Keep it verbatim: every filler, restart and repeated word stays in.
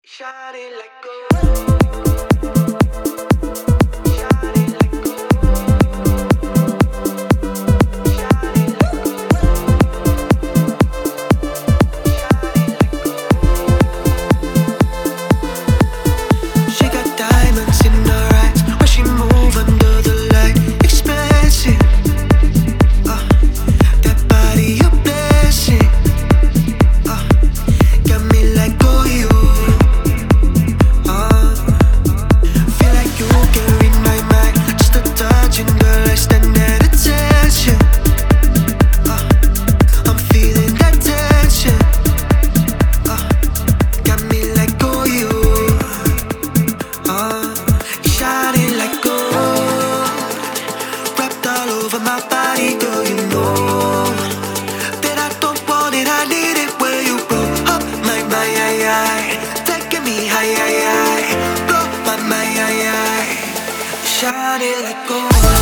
Shawty let go. Shawty let go. Shawty let go. Shawty let go. She got diamonds in her eyes when she move under the light. Expensive. Uh, that body a blessing. Uh, got me like oh you. Uh, feel like you can read my mind. Just a touch and girl I stand at attention. Uh, I'm feeling that tension. Uh, got me like oh you. Uh, you shining like gold, wrapped all over my body, girl. You know that I don't want it, I need it where you go. Up my my ay ay, taking me high ay ay, blow my my ay ay. Shining like gold.